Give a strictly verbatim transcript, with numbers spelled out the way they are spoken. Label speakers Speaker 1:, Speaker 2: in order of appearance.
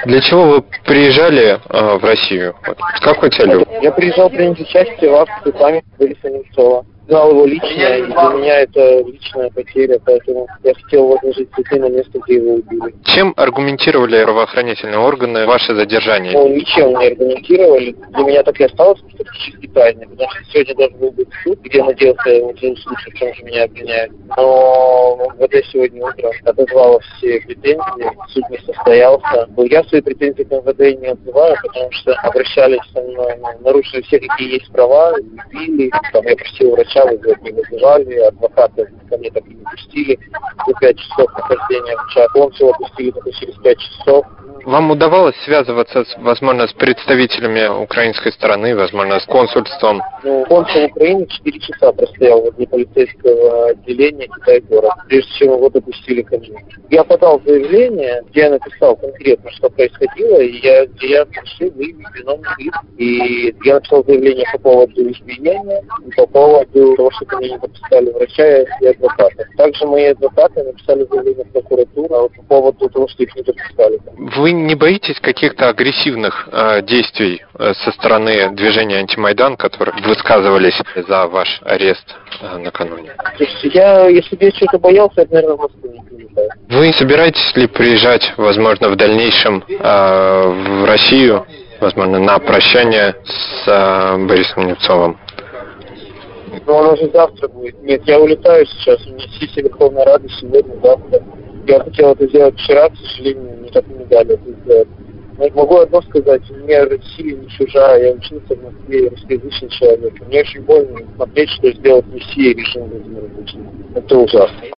Speaker 1: Для чего вы приезжали э, в Россию? Вот. С какой целью?
Speaker 2: Я приезжал принять участие в акции памяти Бориса Немцова. Знал его лично, и для меня это личная потеря, поэтому я хотел возложить цветы на место, где его убили.
Speaker 1: Чем аргументировали правоохранительные органы ваше задержание?
Speaker 2: Ну, ничем не аргументировали. Для меня так и осталось статистически тайной, потому что сегодня должен был быть суд, где я надеялся уже услышать, в чем же меня обвиняют. Но МВД сегодня утром отозвало все претензии, суд не состоялся. Я свои претензии к МВД не отзываю, потому что обращались со мной, нарушили все, какие есть права, убили. Там я просил врача, вызвать не вызывали, адвокаты ко мне так и не пустили за пять часов нахождения в час. Консула пустили только через пять часов.
Speaker 1: Вам удавалось связываться, с, возможно, с представителями украинской стороны, возможно, с консульством?
Speaker 2: Ну, консул Украины четыре часа простоял возле полицейского отделения Китай-город, прежде чем его допустили ко мне. Я подал заявление, где я написал конкретно, что происходило, и я, где я решил выявить виновных лиц. И я написал заявление по поводу избиения, и по поводу того, что ко мне не допускали врача и адвоката. Также мои адвокаты написали заявление в прокуратуру а вот по поводу того, что их не допускали.
Speaker 1: Вы не боитесь каких-то агрессивных э, действий э, со стороны движения «Антимайдан», которые высказывались за ваш арест э, накануне?
Speaker 2: То есть я, если бы я что-то боялся, это, наверное, в Москву не приезжаю.
Speaker 1: Вы собираетесь ли приезжать, возможно, в дальнейшем э, в Россию, возможно, на прощание с э, Борисом Немцовым?
Speaker 2: Но он уже завтра будет. Нет, я улетаю сейчас, у меня сессия Верховной Рады сегодня, завтра. Я хотел это сделать вчера, к сожалению, мне так и не дали это сделать. Но могу одно сказать, мне Россия не чужая, я учился в Москве, русскоязычный человек. Мне очень больно смотреть, что сделать Россия режим Владимира Путина. Это ужасно.